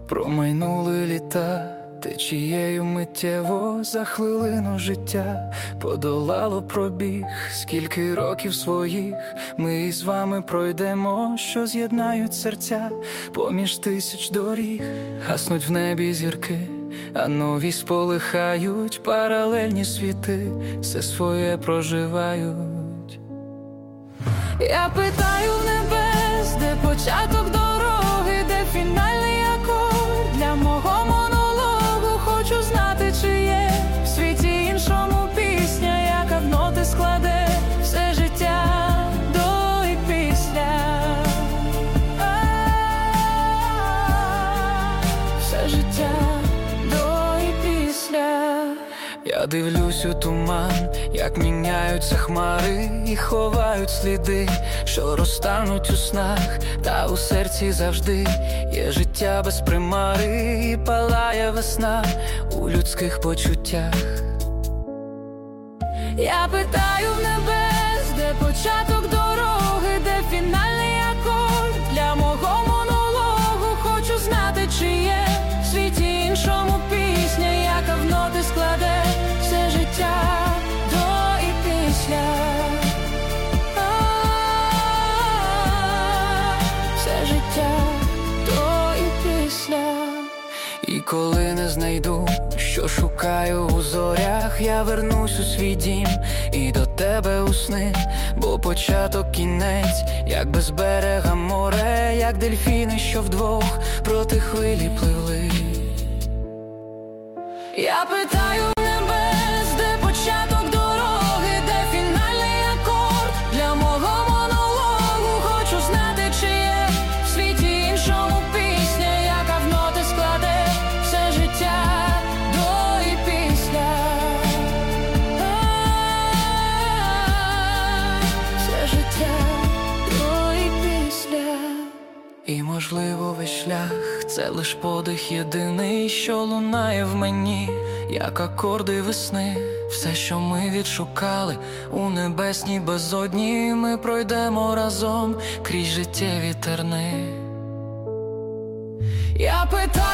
Промайнули літа, течією миттєво за хвилину життя подолало пробіг, скільки років своїх ми із вами пройдемо, що з'єднають серця поміж тисяч доріг. Гаснуть в небі зірки, а нові сполихають, паралельні світи все своє проживають. Я питаю в небес, де початок дороги, де фінальний акорд для мого монологу. Хочу знати, чи є в світі іншому пісня, яка в ноти складе все життя до і після. Все життя до і після. Я дивлюсь у туман, як міняються хмари і ховають сліди, що розтануть у снах, та у серці завжди є життя без примари, і палає весна у людських почуттях. Я питаю в небес, де початок дороги, де фінальний акорд для мого монологу. Хочу знати, чи є в світі іншому пісня, яка в ноти складе все життя до і після. Все життя до і після. І коли не знайду, що шукаю у зорях, я вернусь у свій дім і до тебе у сни, бо початок кінець, як без берега море, як дельфіни, що вдвох проти хвилі пливли. Я питаю в небес, де початок дороги, де фінальний акорд для мого монологу. Хочу знати, чи є в світі іншому пісня, яка в ноти складе все життя до і після. Все життя до і після. І можливо весь шлях — це лиш подих єдиний, що лунає в мені, як акорди весни. Все, що ми відшукали у небесній безодні, ми пройдемо разом крізь життєві терни. Я питаю